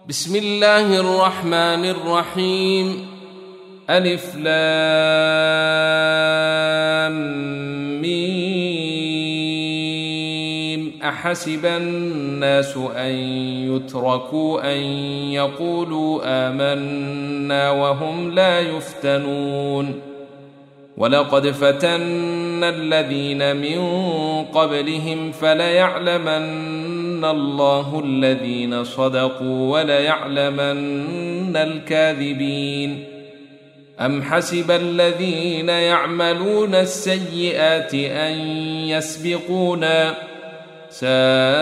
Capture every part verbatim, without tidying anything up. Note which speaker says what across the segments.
Speaker 1: بسم الله الرحمن الرحيم. ألف لام ميم. أحسب الناس أن يتركوا أن يقولوا آمنا وهم لا يفتنون. ولقد فتنا الذين من قبلهم فليعلمن الله الذين صدقوا وليعلمن الكاذبين. أم حسب الذين يعملون السيئات أن يسبقونا ساء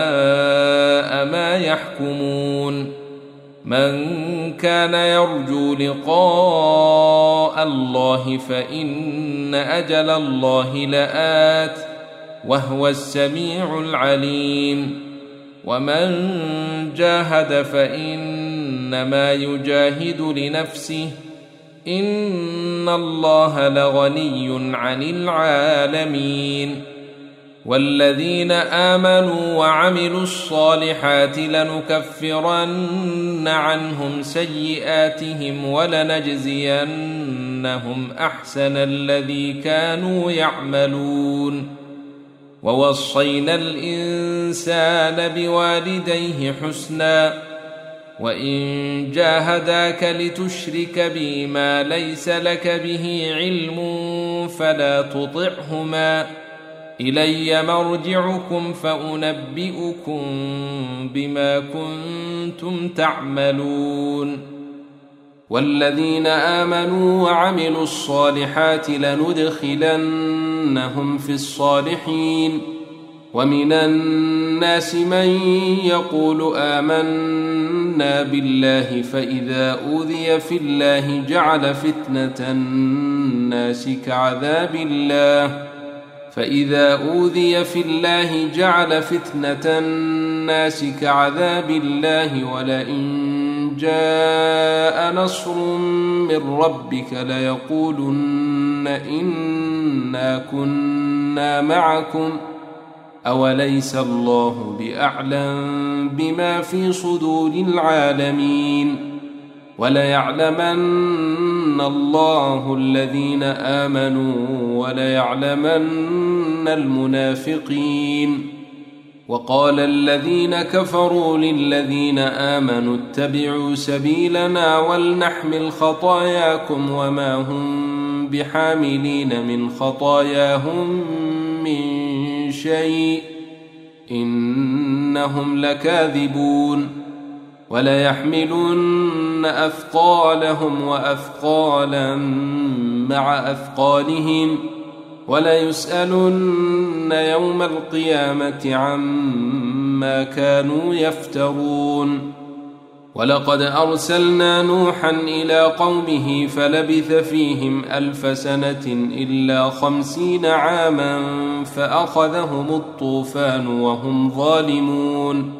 Speaker 1: ما يحكمون. من كان يرجو لقاء الله فإن أجل الله لآت وهو السميع العليم. ومن جاهد فإنما يجاهد لنفسه إن الله لغني عن العالمين. والذين آمنوا وعملوا الصالحات لنكفرن عنهم سيئاتهم ولنجزينهم أحسن الذي كانوا يعملون. ووصينا الإنسان بوالديه حسنا وإن جاهداك لتشرك بي ما ليس لك به علم فلا تطعهما إلي مرجعكم فأنبئكم بما كنتم تعملون. والذين آمنوا وعملوا الصالحات لندخلنهم في الصالحين. ومن الناس من يقول آمنا بالله فإذا أوذي في الله جعل فتنة الناس كعذاب الله فإذا أوذي في الله جعل فتنة الناس كعذاب الله ولئن جاء نصر من ربك ليقولن إنا كنا معكم أوليس الله بأعلم بما في صدور العالمين. وليعلمن الله الذين آمنوا وليعلمن المنافقين. وقال الذين كفروا للذين آمنوا اتبعوا سبيلنا ولنحمل خطاياكم وما هم بحاملين من خطاياهم من شيء إنهم لكاذبون. وليحملن أثقالهم وأثقالا مع أثقالهم وليسألن يوم القيامة عما كانوا يفترون. ولقد أرسلنا نوحا إلى قومه فلبث فيهم ألف سنة إلا خمسين عاما فأخذهم الطوفان وهم ظالمون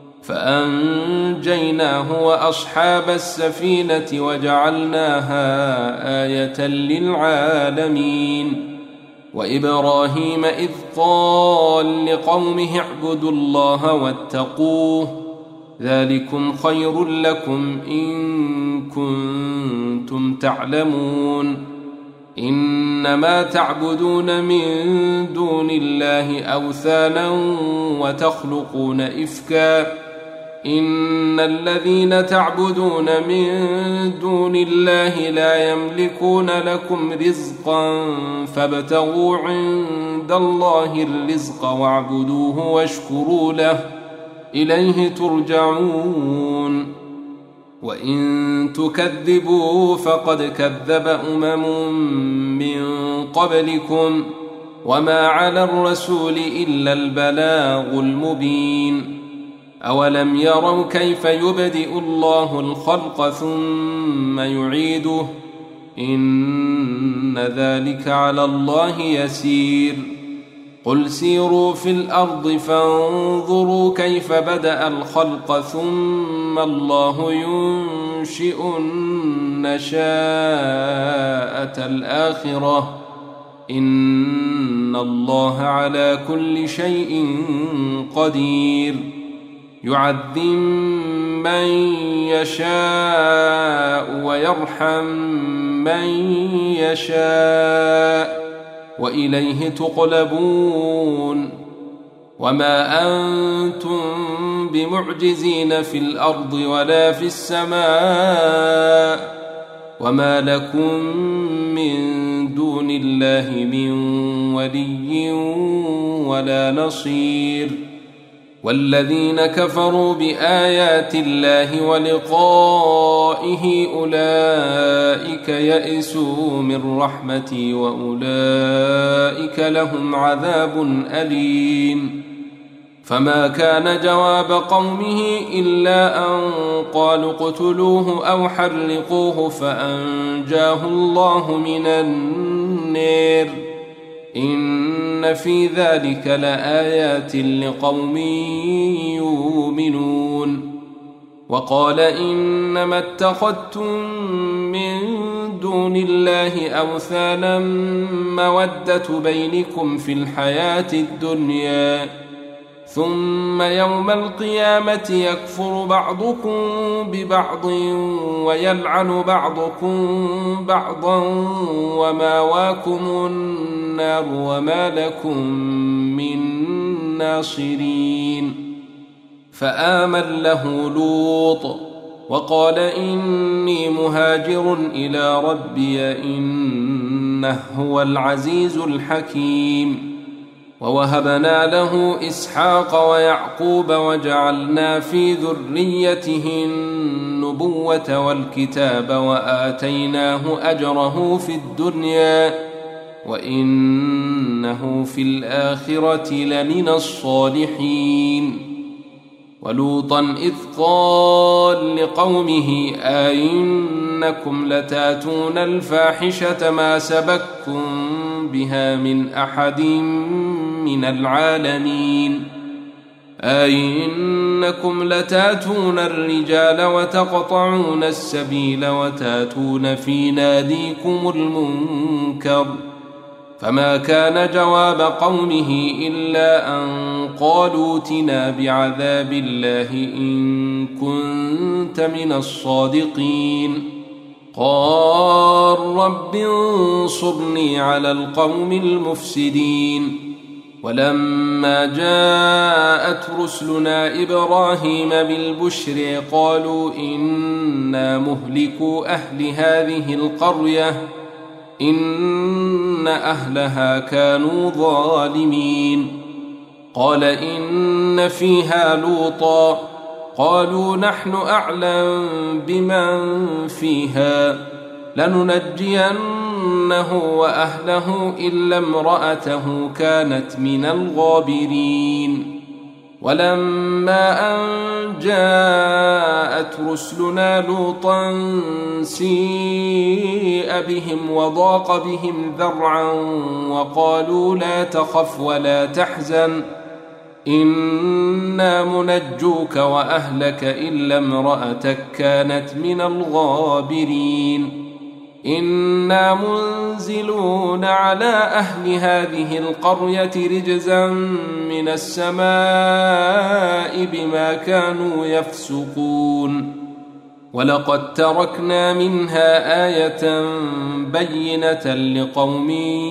Speaker 1: فأنجيناه وأصحاب السفينة وجعلناها آية للعالمين. وإبراهيم إذ قال لقومه اعبدوا الله واتقوه ذلكم خير لكم إن كنتم تعلمون. إنما تعبدون من دون الله أوثانا وتخلقون إفكا إن الذين تعبدون من دون الله لا يملكون لكم رزقا فابتغوا عند الله الرزق واعبدوه واشكروا له إليه ترجعون. وإن تكذبوا فقد كذب أمم من قبلكم وما على الرسول إلا البلاغ المبين. أولم يروا كيف يبدئ الله الخلق ثم يعيده إن ذلك على الله يسير. قل سيروا في الأرض فانظروا كيف بدأ الخلق ثم الله ينشئ النشاءة الآخرة إن الله على كل شيء قدير. يعذب من يشاء ويرحم من يشاء وإليه تقلبون وما أنتم بمعجزين في الأرض ولا في السماء وما لكم من دون الله من ولي ولا نصير والذين كفروا بآيات الله ولقائه أولئك يئسوا من رحمتي وأولئك لهم عذاب أليم فما كان جواب قومه إلا أن قالوا اقتلوه أو حرقوه فأنجاه الله من النار إن في ذلك لآيات لقوم يؤمنون وقال إنما اتخذتم من دون الله أوثانا مودة بينكم في الحياة الدنيا ثم يوم القيامة يكفر بعضكم ببعض ويلعن بعضكم بعضا وماواكم النار وما لكم من ناصرين فآمن له لوط وقال إني مهاجر إلى ربي إنه هو العزيز الحكيم ووهبنا له إسحاق ويعقوب وجعلنا في ذريته النبوة والكتاب وآتيناه أجره في الدنيا وإنه في الآخرة لمن الصالحين ولوطا إذ قال لقومه أئنكم لتاتون الفاحشة ما سبقكم بها من أحد من العالمين أئنكم لتاتون الرجال وتقطعون السبيل وتاتون في ناديكم المنكر فما كان جواب قومه إلا أن قالوا ائتنا بعذاب الله إن كنت من الصادقين قال رب انصرني على القوم المفسدين ولما جاءت رسلنا إبراهيم بالبشر قالوا إنا مهلكو أهل هذه القرية إن أهلها كانوا ظالمين قال إن فيها لوطا قالوا نحن أعلم بمن فيها لننجينه وأهله إلا امرأته كانت من الغابرين ولما أن جاءت رسلنا لوطا سيء بهم وضاق بهم ذرعا وقالوا لا تخف ولا تحزن إنا منجوك وأهلك إلا امرأتك كانت من الغابرين إنا منزلون على أهل هذه القرية رجزا من السماء بما كانوا يفسقون ولقد تركنا منها آية بينة لقوم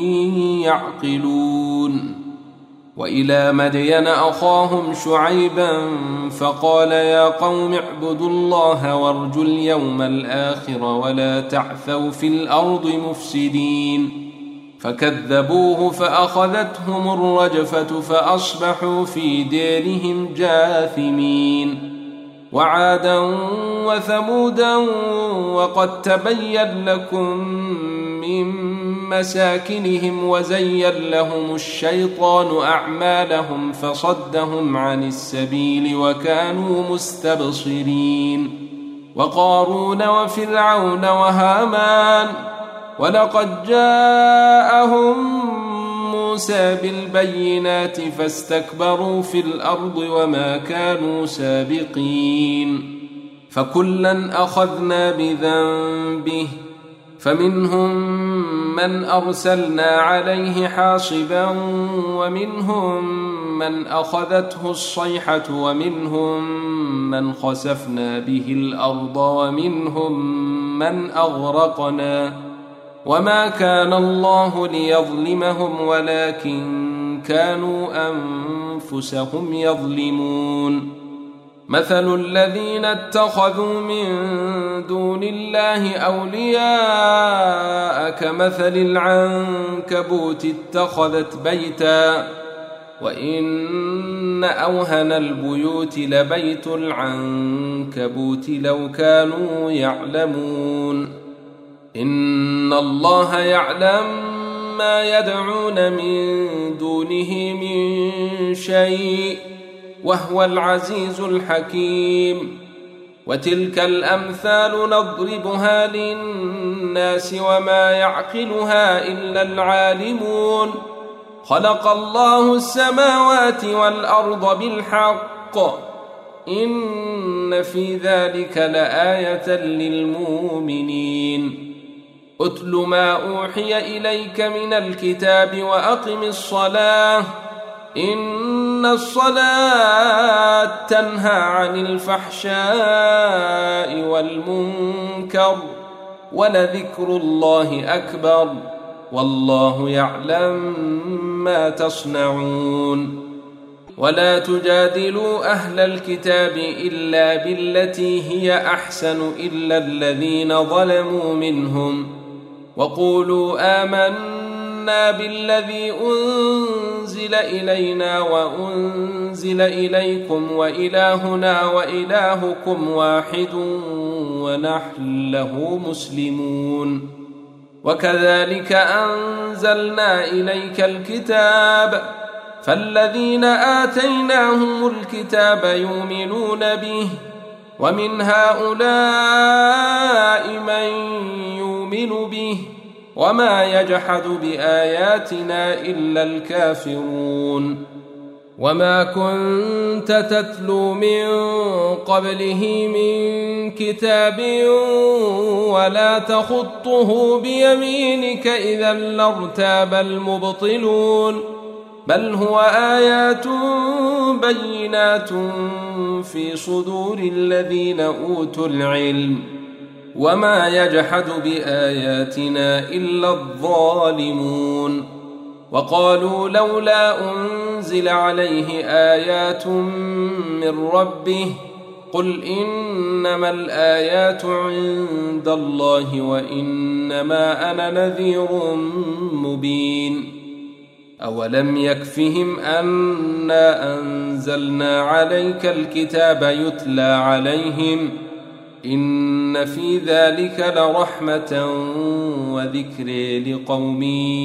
Speaker 1: يعقلون وإلى مدين أخاهم شعيبا فقال يا قوم اعبدوا الله وارجوا اليوم الآخر ولا تعثوا في الأرض مفسدين فكذبوه فأخذتهم الرجفة فأصبحوا في ديرهم جاثمين وعادا وثمودا وقد تبين لكم من مساكنهم وزين لهم الشيطان أعمالهم فصدهم عن السبيل وكانوا مستبصرين وقارون وفرعون وهامان ولقد جاءهم موسى بالبينات فاستكبروا في الأرض وما كانوا سابقين فكلا أخذنا بذنبه فمنهم من أرسلنا عليه حاصبا ومنهم من أخذته الصيحة ومنهم من خسفنا به الأرض ومنهم من أغرقنا وما كان الله ليظلمهم ولكن كانوا أنفسهم يظلمون مثل الذين اتخذوا من دون الله أولياء كمثل العنكبوت اتخذت بيتا وإن أوهن البيوت لبيت العنكبوت لو كانوا يعلمون إن الله يعلم ما يدعون من دونه من شيء وهو العزيز الحكيم وتلك الأمثال نضربها للناس وما يعقلها إلا العالمون خلق الله السماوات والأرض بالحق إن في ذلك لآية للمؤمنين أتل ما أوحي إليك من الكتاب وأقم الصلاة إن الصلاة تنهى عن الفحشاء والمنكر ولذكر الله أكبر والله يعلم ما تصنعون ولا تجادلوا أهل الكتاب إلا بالتي هي أحسن إلا الذين ظلموا منهم وقولوا آمنا بالذي أنزل إلينا وأنزل إليكم وإلهنا وإلهكم واحد ونحن له مسلمون وكذلك أنزلنا إليك الكتاب فالذين آتيناهم الكتاب يؤمنون به ومن هؤلاء من يؤمن به وما يجحد بآياتنا إلا الكافرون وما كنت تتلو من قبله من كتاب ولا تخطه بيمينك إذا لارتاب المبطلون بل هو آيات بينات في صدور الذين أوتوا العلم وما يجحد بآياتنا إلا الظالمون وقالوا لولا أنزل عليه آيات من ربه قل إنما الآيات عند الله وإنما أنا نذير مبين أولم يكفهم أنا أنزلنا عليك الكتاب يتلى عليهم إن في ذلك لرحمة وذكر لقوم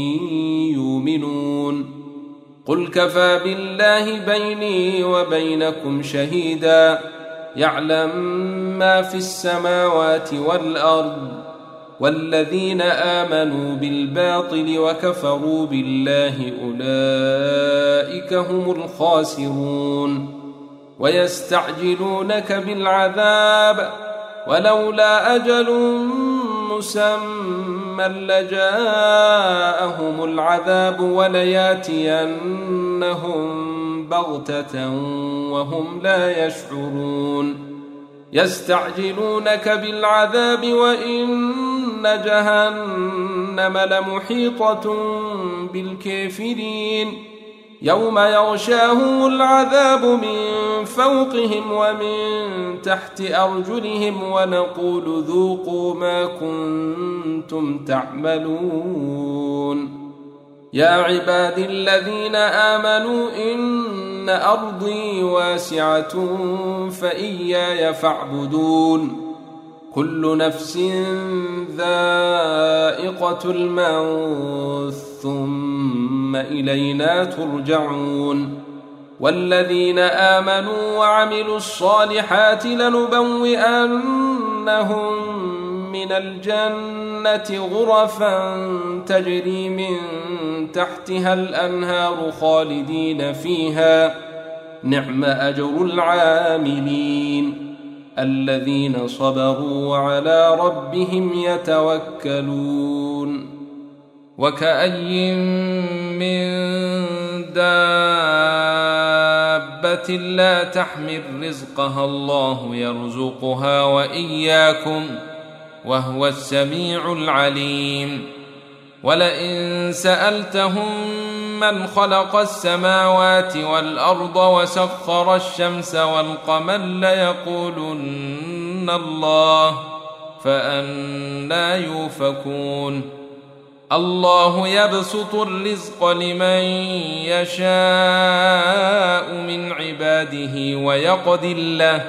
Speaker 1: يؤمنون قل كفى بالله بيني وبينكم شهيدا يعلم ما في السماوات والأرض والذين آمنوا بالباطل وكفروا بالله أولئك هم الخاسرون ويستعجلونك بالعذاب ولولا أجل مسمى لجاءهم العذاب ولياتينهم بغتة وهم لا يشعرون يستعجلونك بالعذاب وإن جهنم لمحيطة بالكافرين يوم يغشاهم العذاب من فوقهم ومن تحت أرجلهم ونقول ذوقوا ما كنتم تعملون يا عباد الذين آمنوا إن أرضي واسعة فإياي فاعبدون كل نفس ذائقة الموت ثم إلينا ترجعون والذين آمنوا وعملوا الصالحات لنبوئنهم من الجنة غرفا تجري من تحتها الأنهار خالدين فيها نعم أجر العاملين الذين صبروا وعلى ربهم يتوكلون وكأي من دابة دابة لا تحمل رزقها الله يرزقها وإياكم وهو السميع العليم. ولئن سألتهم من خلق السماوات والأرض وسخر الشمس والقمر ليقولن الله فأنى يؤفكون. الله يبسط الرزق لمن يشاء من عباده ويقدر له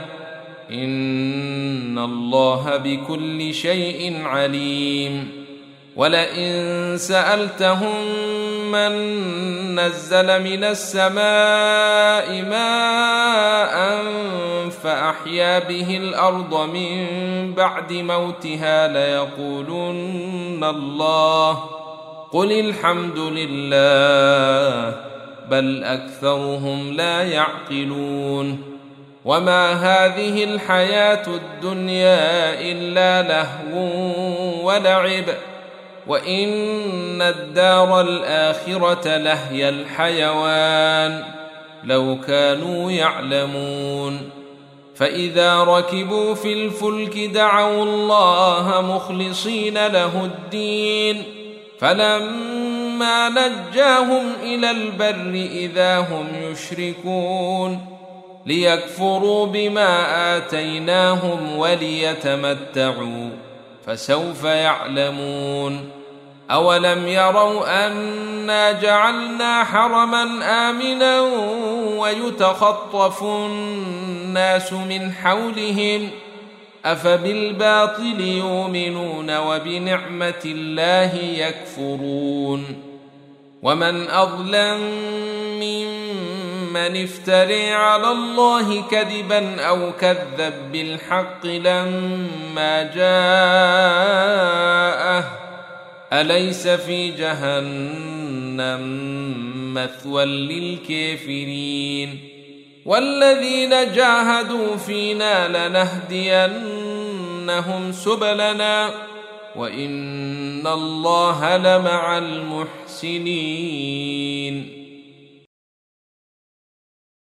Speaker 1: إن الله بكل شيء عليم. ولئن سألتهم من نزل من السماء ماء فأحيا به الأرض من بعد موتها ليقولن الله قل الحمد لله بل أكثرهم لا يعقلون. وما هذه الحياة الدنيا إلا لهو ولعب وإن الدار الآخرة لهي الحيوان لو كانوا يعلمون. فإذا ركبوا في الفلك دعوا الله مخلصين له الدين فلما نجاهم إلى البر إذا هم يشركون ليكفروا بما آتيناهم وليتمتعوا فسوف يعلمون. أولم يروا أنا جعلنا حرما آمنا ويتخطف الناس من حولهم أفبالباطل يؤمنون وبنعمة الله يكفرون. ومن أظلم ممن افترى على الله كذبا أو كذب بالحق لما جاءه أليس في جهنم مثوى للكافرين. والذين جاهدوا فينا لنهدينهم سبلنا وإن الله لمع المحسنين.